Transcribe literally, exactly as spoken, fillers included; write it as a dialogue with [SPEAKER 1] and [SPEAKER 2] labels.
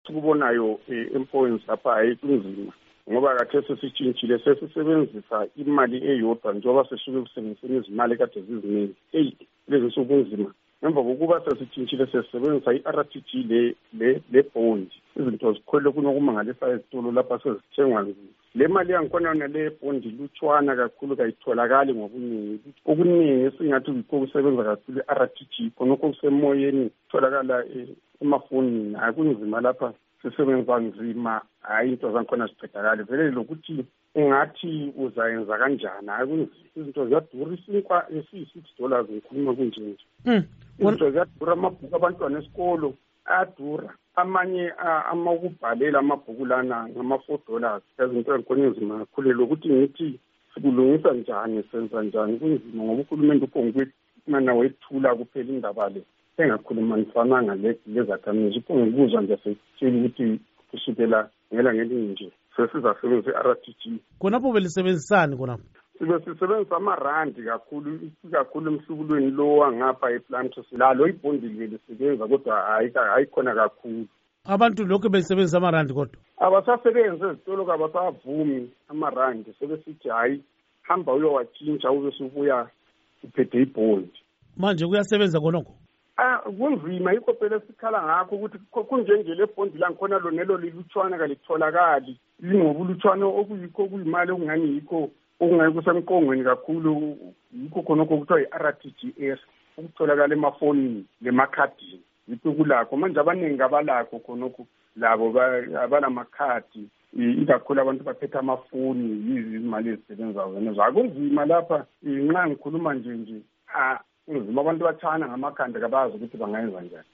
[SPEAKER 1] Sikubonayo employers lapha hayi kunzima ngoba kade sesitshintshile sesisebenzisa imali eyodwa njengoba sesuke kusebenziseni izimali kade ziziningi hey lezi sokunzima emva kokuba sesitshintshile sesebenzisa i-R T G le le le bond izinto zikhwele kunokumangalisa ezitolo lapha sezithengwa nzima le mali yangikhona nale bond lutshwana kakhulu kayitholakali ngobuningi okuningi singathi yikho kusebenza kakhulu i-R T G khonokho kusemoyeni tholakala emafonini akunzima lapha sisebenza nzima hayi into zangikhona ziqedakala vele lokuthi ungathi uzayenza kanjani hayi izinto ziyadura isinkwa esi-six dollars ngikhuluma kunje nje izinto ziyadura amabhuku abantwana esikolo ayadura amanye amakubhalela amabhuku lana ngama-four dollars izinto ezikhona nzima kakhulu lokuthi ngithi sikulungisa njani senza njani kunzima ngoba uhulumende uphongukwethu mana wethula kuphela indaba le engakhuluma nifananga lezakhamizi upho ngikuzwa nje sekutshela ukuthi kusukela ngela ngelinye nje sesizasebenzisa i-R T G
[SPEAKER 2] khonapho belisebenzisani khonapho
[SPEAKER 1] sibe sisebenzisa amarandi kakhulu kakhulu emhlubulweni lo wangapha ePlantus lalo ibhondi lisebenza kodwa hayi khona kakhulu
[SPEAKER 2] abantu lokho besebenzisa amarandi kodwa
[SPEAKER 1] abasasebenzi ezitolo kabasavumi amarandi sebesithi hayi hamba uyowatshintsha ube subuya uphethe ibhondi
[SPEAKER 2] manje kuyasebenza konokho
[SPEAKER 1] Ah kunzima yikho phela sikhala ngakho ukuthi kunjenje le bond la ngikhona lonelo lilutshwana kalitholakali lingobulutshwana okuyikho kuyimali okungani yikho okungayi kusemqongweni kakhulu yikho khonokho kuthiwa i-R T G S ukutholakala emafonini lemakhadini yikho kulakho manje abaningi abalakho khonokho labo abanamakhadi ikakhulu abantu baphethe amafoni yizi imali ezisebenzayo zenezo akunzima lapha nxa ngikhuluma nje nje ah kunzima abantu bathana ngamakhanda kabazi ukuthi bangayenza njani